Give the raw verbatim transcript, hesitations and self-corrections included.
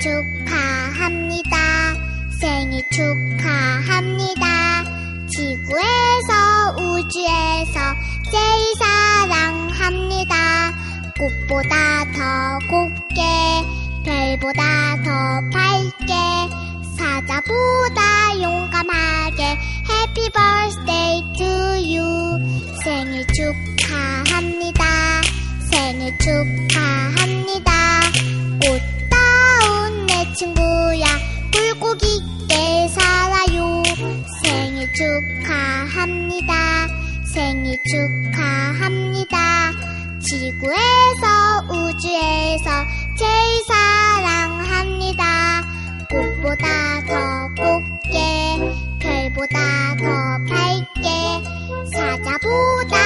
축하합니다. 생일 축하합니다. 지구에서 우주에서 제일 사랑합니다. 꽃보다 더 곱게 별보다 더 밝게 사자보다 용감하게 Happy birthday to you. 생일 축하합니다. 생일 축하합니다. 꽃다운 내 친구야 굴곡 있게 살아요. 생일 축하합니다. 생일 축하합니다. 지구에서 우주에서 제일 사랑합니다. 꽃보다 더 곱게 별보다 더 밝게 사자보다